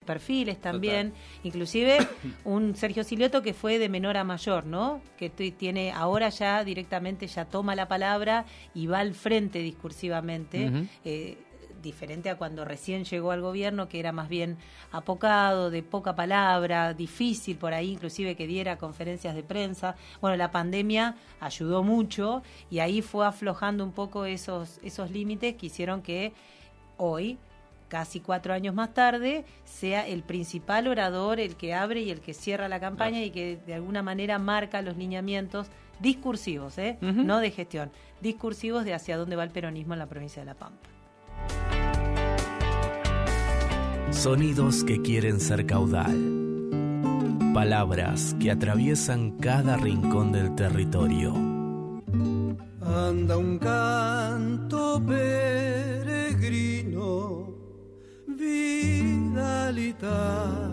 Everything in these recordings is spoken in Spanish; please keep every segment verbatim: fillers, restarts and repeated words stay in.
perfiles también, total. Inclusive un Sergio Silioto que fue de menor a mayor, ¿no? Que t- tiene ahora ya directamente ya toma la palabra y va al frente discursivamente, uh-huh. eh, diferente a cuando recién llegó al gobierno, que era más bien apocado, de poca palabra, difícil por ahí inclusive que diera conferencias de prensa. Bueno, la pandemia ayudó mucho y ahí fue aflojando un poco esos, esos límites que hicieron que hoy, casi cuatro años más tarde, sea el principal orador, el que abre y el que cierra la campaña, claro. Y que de alguna manera marca los lineamientos discursivos, ¿eh? Uh-huh. No de gestión, discursivos de hacia dónde va el peronismo en la provincia de La Pampa. Sonidos que quieren ser caudal. Palabras que atraviesan cada rincón del territorio. Anda un canto peregrino, Vidalita,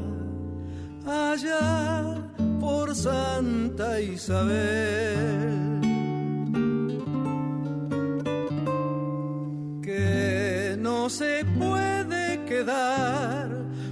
allá por Santa Isabel, que no se puede quedar,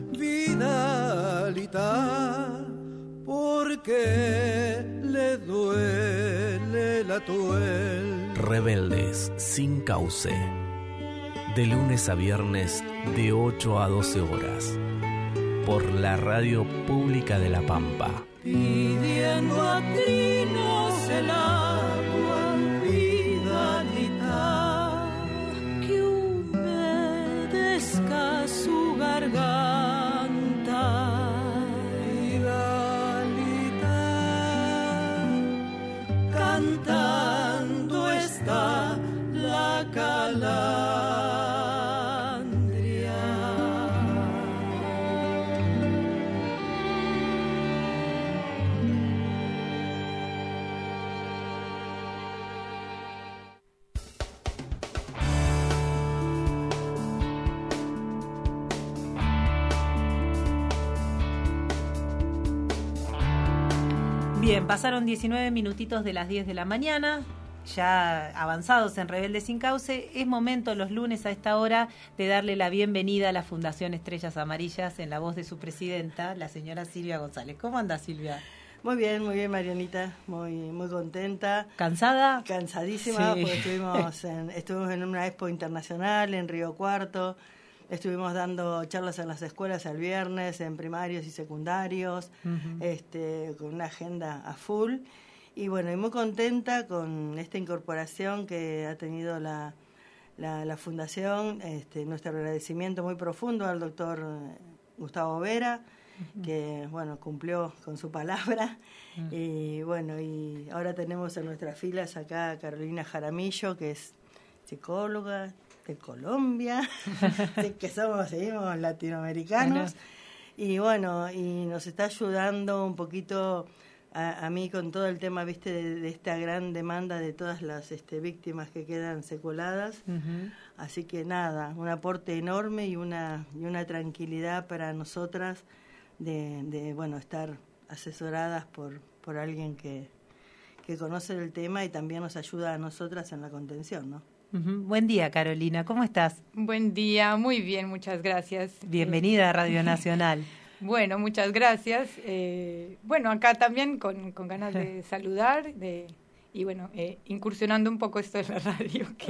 Vidalita, porque le duele la tuel. Rebeldes sin cauce. De lunes a viernes de ocho a doce horas. Por la Radio Pública de La Pampa. Pidiendo a trinos el agua, Vidalita, que humedezca su garganta. Vidalita, cantando está la calandria. Bien, pasaron diecinueve minutitos de las diez de la mañana, ya avanzados en Rebeldes sin Cauce. Es momento los lunes a esta hora de darle la bienvenida a la Fundación Estrellas Amarillas en la voz de su presidenta, la señora Silvia González. ¿Cómo anda, Silvia? Muy bien, muy bien, Marianita, muy muy contenta. ¿Cansada? Cansadísima, sí. Porque estuvimos en, estuvimos en una expo internacional en Río Cuarto. Estuvimos dando charlas en las escuelas el viernes, en primarios y secundarios, uh-huh. este, con una agenda a full. Y bueno, y muy contenta con esta incorporación que ha tenido la, la, la Fundación. Este, nuestro agradecimiento muy profundo al doctor Gustavo Vera, uh-huh. que bueno, cumplió con su palabra. Uh-huh. Y bueno, y ahora tenemos en nuestras filas acá a Carolina Jaramillo, que es psicóloga de Colombia, que somos, seguimos latinoamericanos, bueno. y bueno, y nos está ayudando un poquito a, a mí con todo el tema, viste, de, de esta gran demanda de todas las este, víctimas que quedan seculadas, uh-huh. Así que nada, un aporte enorme y una y una tranquilidad para nosotras de, de bueno, estar asesoradas por por alguien que que conoce el tema y también nos ayuda a nosotras en la contención, ¿no? Uh-huh. Buen día, Carolina, ¿cómo estás? Buen día, muy bien, muchas gracias. Bienvenida a Radio Nacional. Bueno, muchas gracias. Eh, bueno, acá también con, con ganas de saludar de, y bueno, eh, incursionando un poco esto de la radio. Que...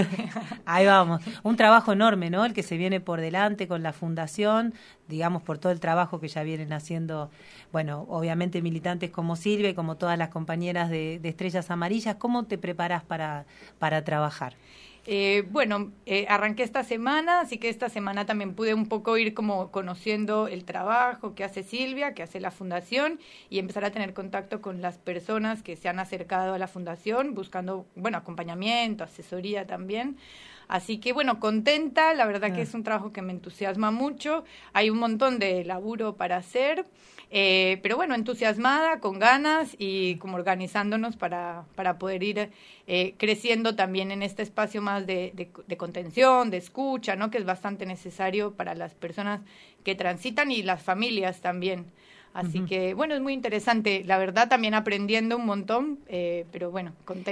Ahí vamos, un trabajo enorme, ¿no? El que se viene por delante con la Fundación, digamos, por todo el trabajo que ya vienen haciendo, bueno, obviamente militantes como Silvia y como todas las compañeras de, de Estrellas Amarillas. ¿Cómo te preparás para, para trabajar? Eh, bueno, eh, arranqué esta semana, así que esta semana también pude un poco ir como conociendo el trabajo que hace Silvia, que hace la Fundación, y empezar a tener contacto con las personas que se han acercado a la Fundación, buscando, bueno, acompañamiento, asesoría también. Así que, bueno, contenta, la verdad que es un trabajo que me entusiasma mucho, hay un montón de laburo para hacer, eh, pero bueno, entusiasmada, con ganas y como organizándonos para, para poder ir eh, creciendo también en este espacio más de, de, de contención, de escucha, ¿no? Que es bastante necesario para las personas que transitan y las familias también. Así uh-huh. que, bueno, es muy interesante, la verdad también aprendiendo un montón, eh, pero bueno, contenta.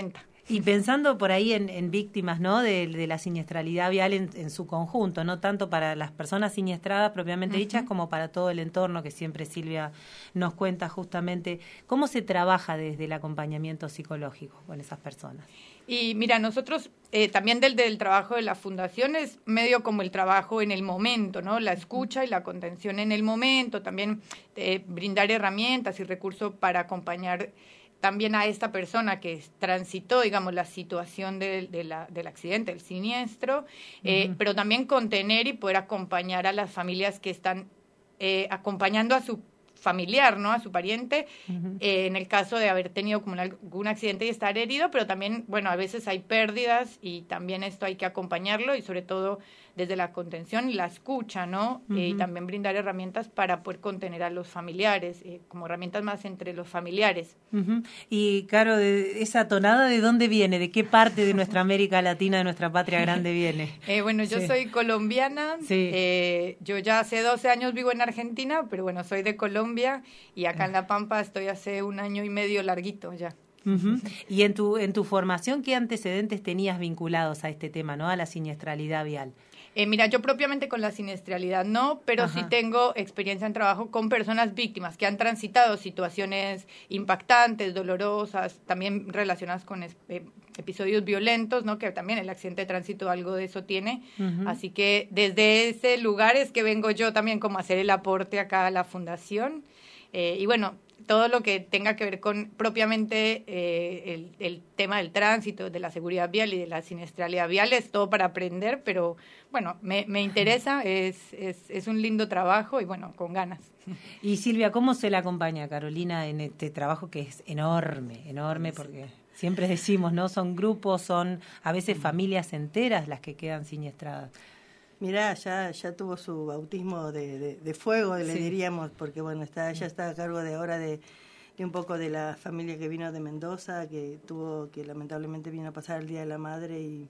Y pensando por ahí en, en víctimas, ¿no? De, de la siniestralidad vial en, en su conjunto, no tanto para las personas siniestradas propiamente uh-huh. dichas, como para todo el entorno, que siempre Silvia nos cuenta justamente cómo se trabaja desde el acompañamiento psicológico con esas personas. Y mira, nosotros eh, también del, del trabajo de la fundación es medio como el trabajo en el momento, ¿no? La escucha y la contención en el momento, también eh, brindar herramientas y recursos para acompañar también a esta persona que transitó, digamos, la situación de, de la, del accidente, el siniestro, eh, uh-huh. pero también contener y poder acompañar a las familias que están eh, acompañando a su familiar, ¿no? A su pariente, uh-huh. eh, en el caso de haber tenido como algún accidente y estar herido, pero también, bueno, a veces hay pérdidas y también esto hay que acompañarlo y sobre todo desde la contención y la escucha, ¿no? Uh-huh. Eh, y también brindar herramientas para poder contener a los familiares, eh, como herramientas más entre los familiares. Uh-huh. Y, Caro, de esa tonada, ¿de dónde viene? ¿De qué parte de nuestra América Latina, de nuestra patria grande viene? eh, bueno, yo sí. soy colombiana, sí. eh, yo ya hace doce años vivo en Argentina, pero bueno, soy de Colombia y acá en La Pampa estoy hace un año y medio larguito ya. Uh-huh. Y en tu, en tu formación, ¿qué antecedentes tenías vinculados a este tema, ¿no? A la siniestralidad vial. Eh, mira, yo propiamente con la siniestralidad no, pero Ajá. sí tengo experiencia en trabajo con personas víctimas que han transitado situaciones impactantes, dolorosas, también relacionadas con es, eh, episodios violentos, ¿no? Que también el accidente de tránsito algo de eso tiene. Uh-huh. Así que desde ese lugar es que vengo yo también como a hacer el aporte acá a la fundación. Eh, y bueno, todo lo que tenga que ver con propiamente eh, el, el tema del tránsito, de la seguridad vial y de la siniestralidad vial es todo para aprender, pero bueno, me, me interesa, es, es, es un lindo trabajo y bueno, con ganas. Y Silvia, ¿cómo se la acompaña Carolina en este trabajo que es enorme, enorme porque siempre decimos, ¿no? Son grupos, son a veces familias enteras las que quedan siniestradas. Mirá, ya ya tuvo su bautismo de, de, de fuego, le sí. diríamos, porque bueno, está ella está a cargo de ahora de, de un poco de la familia que vino de Mendoza, que tuvo que lamentablemente vino a pasar el Día de la Madre y,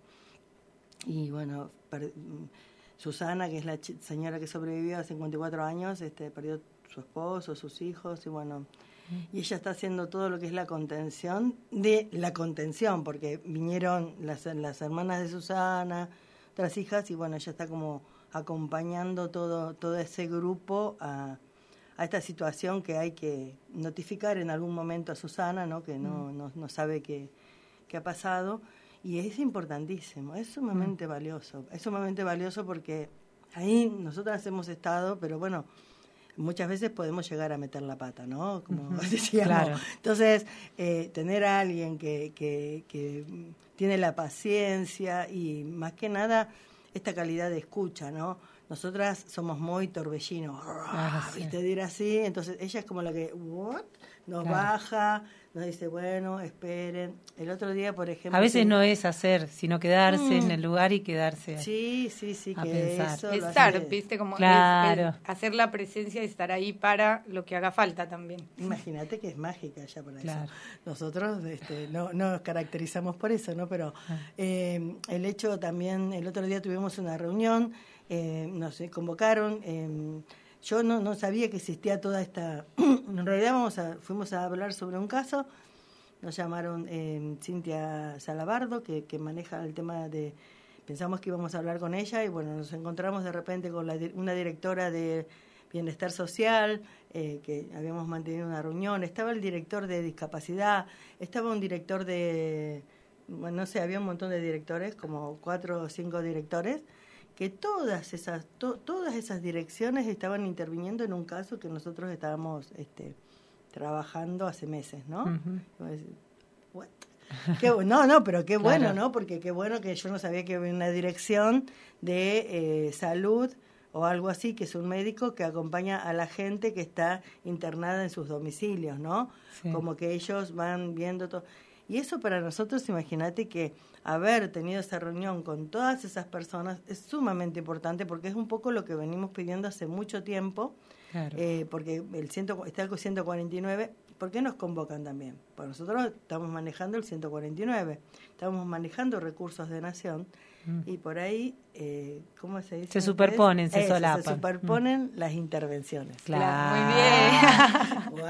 y bueno, per, Susana, que es la ch- señora que sobrevivió a cincuenta y cuatro años, este perdió su esposo, sus hijos y bueno, y ella está haciendo todo lo que es la contención de la contención, porque vinieron las, las hermanas de Susana, otras hijas, y bueno, ella está como acompañando todo todo ese grupo a, a esta situación que hay que notificar en algún momento a Susana, ¿no? Que no, mm. no, no sabe qué, qué ha pasado, y es importantísimo, es sumamente mm. valioso, es sumamente valioso porque ahí nosotras hemos estado, pero bueno, muchas veces podemos llegar a meter la pata, ¿no? Como uh-huh. decíamos. Claro. Entonces, eh, tener a alguien que, que, que tiene la paciencia y más que nada esta calidad de escucha, ¿no? Nosotras somos muy torbellinos, ah, sí. ¿viste? Dir así, entonces ella es como la que ¿what? Nos claro. baja, nos dice, bueno, esperen. El otro día, por ejemplo... A veces sí, no es hacer, sino quedarse mm. en el lugar y quedarse Sí, sí, sí, a que pensar. eso estar, hace... ¿viste? Como claro. es, es hacer la presencia y estar ahí para lo que haga falta también. Imagínate que es mágica ya para claro. eso. Nosotros este, no, no nos caracterizamos por eso, ¿no? Pero eh, el hecho también, el otro día tuvimos una reunión, eh, nos convocaron... Eh, Yo no, no sabía que existía toda esta... En realidad vamos a, fuimos a hablar sobre un caso, nos llamaron eh, Cintia Salabardo, que, que maneja el tema de... Pensamos que íbamos a hablar con ella y bueno, nos encontramos de repente con la, una directora de Bienestar Social, eh, que habíamos mantenido una reunión, estaba el director de Discapacidad, estaba un director de... Bueno, no sé, había un montón de directores, como cuatro o cinco directores, que todas esas to, todas esas direcciones estaban interviniendo en un caso que nosotros estábamos este, trabajando hace meses, ¿no? Uh-huh. Qué, no, no, pero qué bueno, claro. ¿no? Porque qué bueno que yo no sabía que había una dirección de eh, salud o algo así, que es un médico que acompaña a la gente que está internada en sus domicilios, ¿no? Sí. Como que ellos van viendo todo. Y eso para nosotros, imagínate que haber tenido esa reunión con todas esas personas es sumamente importante porque es un poco lo que venimos pidiendo hace mucho tiempo, claro. eh, porque el ciento, está el ciento cuarenta y nueve, ¿por qué nos convocan también? Pues nosotros estamos manejando el ciento cuarenta y nueve, estamos manejando recursos de nación Mm. Y por ahí, eh, ¿cómo se dice? Se superponen, se Eso, solapan. Se superponen mm. las intervenciones. Claro. Muy bien.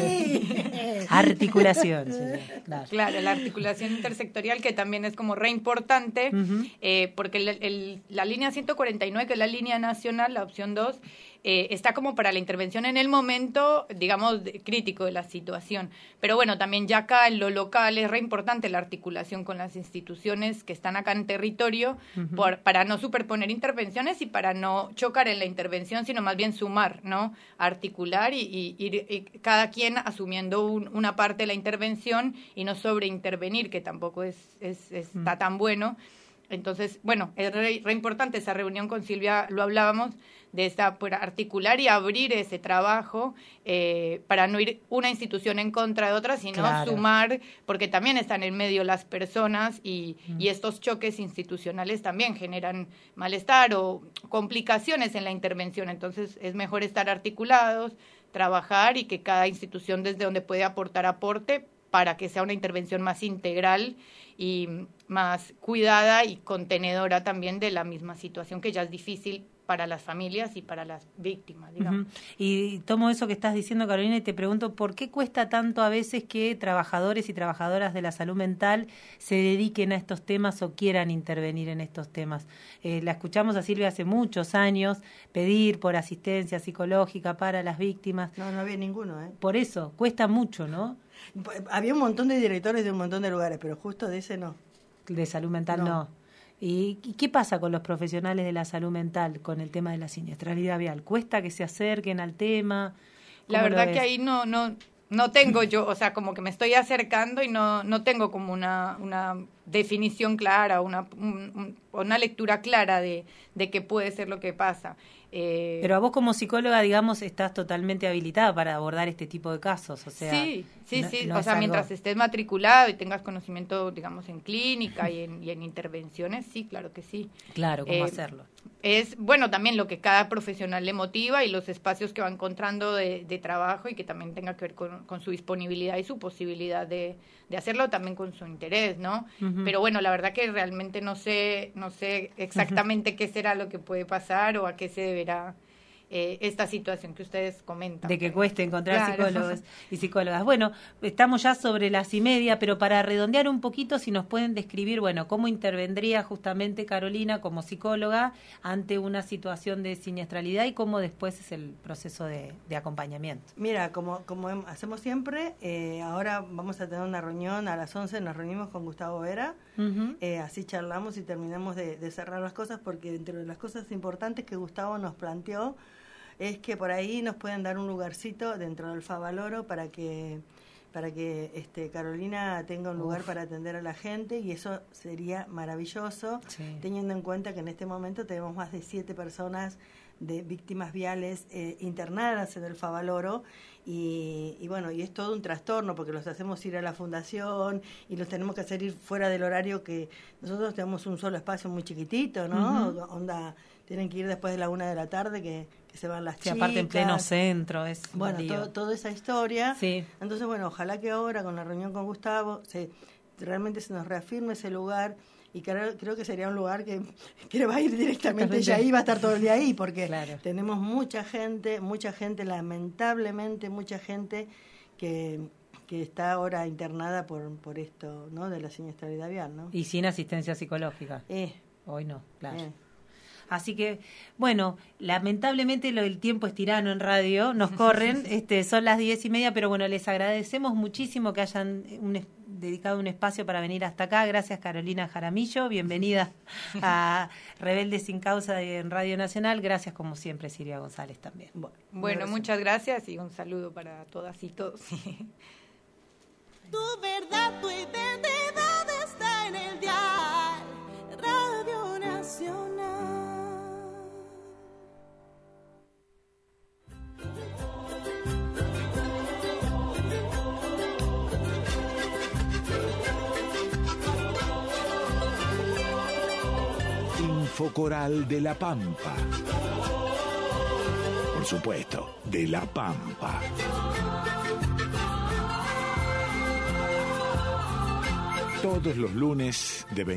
Warney. Articulación. Sí, claro. Claro, la articulación intersectorial, que también es como re importante, uh-huh. eh, porque el, el, la línea ciento cuarenta y nueve, que es la línea nacional, la opción dos, eh, está como para la intervención en el momento, digamos, de, crítico de la situación. Pero bueno, también ya acá en lo local es re importante la articulación con las instituciones que están acá en territorio, uh-huh. por, para no superponer intervenciones y para no chocar en la intervención, sino más bien sumar, ¿no? Articular y, y, y, y cada quien asumiendo un, una parte de la intervención y no sobreintervenir, que tampoco es, es, es uh-huh. está tan bueno. Entonces, bueno, es re, re importante esa reunión con Silvia, lo hablábamos, de esta, por articular y abrir ese trabajo eh, para no ir una institución en contra de otra, sino claro. sumar, porque también están en medio las personas y, mm. y estos choques institucionales también generan malestar o complicaciones en la intervención. Entonces, es mejor estar articulados, trabajar y que cada institución desde donde puede aportar aporte para que sea una intervención más integral y más cuidada y contenedora también de la misma situación, que ya es difícil para las familias y para las víctimas, digamos. Uh-huh. Y tomo eso que estás diciendo, Carolina, y te pregunto, ¿por qué cuesta tanto a veces que trabajadores y trabajadoras de la salud mental se dediquen a estos temas o quieran intervenir en estos temas? Eh, la escuchamos a Silvia hace muchos años pedir por asistencia psicológica para las víctimas. No, no había ninguno, ¿eh? Por eso, cuesta mucho, ¿no? Había un montón de directores de un montón de lugares, pero justo de ese no. De salud mental no. no. ¿Y qué pasa con los profesionales de la salud mental con el tema de la siniestralidad vial? ¿Cuesta que se acerquen al tema? La verdad que ahí no no no tengo yo, o sea, como que me estoy acercando y no no tengo como una una definición clara, una un, una lectura clara de, de qué puede ser lo que pasa. Eh, Pero a vos como psicóloga, digamos, estás totalmente habilitada para abordar este tipo de casos, o sea... Sí, sí, no, sí, no o sea, algo... mientras estés matriculado y tengas conocimiento, digamos, en clínica y en, y en intervenciones, sí, claro que sí. Claro, cómo eh, hacerlo. Es, bueno, también lo que cada profesional le motiva y los espacios que va encontrando de, de trabajo y que también tenga que ver con, con su disponibilidad y su posibilidad de, de hacerlo, también con su interés, ¿no? Uh-huh. Pero bueno, la verdad que realmente no sé, no sé exactamente uh-huh. qué será lo que puede pasar o a qué se deberá eh, esta situación que ustedes comentan. De que cueste encontrar claro. psicólogos y psicólogas. Bueno, estamos ya sobre las y media, pero para redondear un poquito, si nos pueden describir, bueno, cómo intervendría justamente Carolina como psicóloga ante una situación de siniestralidad y cómo después es el proceso de, de acompañamiento. Mira, como como hacemos siempre, eh, ahora vamos a tener una reunión a las once, nos reunimos con Gustavo Vera, uh-huh. eh, así charlamos y terminamos de, de cerrar las cosas, porque entre las cosas importantes que Gustavo nos planteó es que por ahí nos pueden dar un lugarcito dentro del Favaloro para que para que este Carolina tenga un lugar Uf. para atender a la gente, y eso sería maravilloso, sí. teniendo en cuenta que en este momento tenemos más de siete personas de víctimas viales eh, internadas en el Favaloro, y, y bueno, y es todo un trastorno porque los hacemos ir a la fundación y los tenemos que hacer ir fuera del horario, que nosotros tenemos un solo espacio muy chiquitito, ¿no? Uh-huh. Onda, tienen que ir después de la una de la tarde que, que se van las sí, chicas. Aparte en pleno centro, es bueno, todo, toda esa historia. Sí. Entonces, bueno, ojalá que ahora con la reunión con Gustavo se realmente se nos reafirme ese lugar, y creo, creo que sería un lugar que, que va a ir directamente ya ahí, va a estar todo el día ahí, porque claro. tenemos mucha gente, mucha gente, lamentablemente mucha gente que que está ahora internada por por esto, ¿no? De la siniestralidad vial, ¿no? Y sin asistencia psicológica. Eh. Hoy no, claro. Eh. Así que, bueno, lamentablemente lo del tiempo es tirano en radio, nos corren, este, son las diez y media, pero bueno, les agradecemos muchísimo que hayan un, dedicado un espacio para venir hasta acá. Gracias, Carolina Jaramillo, bienvenida a Rebelde Sin Causa de, en Radio Nacional. Gracias, como siempre, Silvia González también. Bueno, bueno muchas gracias y un saludo para todas y todos. Tu verdad, tu identidad está en el dial Radio Nacional. Infocoral de La Pampa. Por supuesto, de La Pampa. Todos los lunes de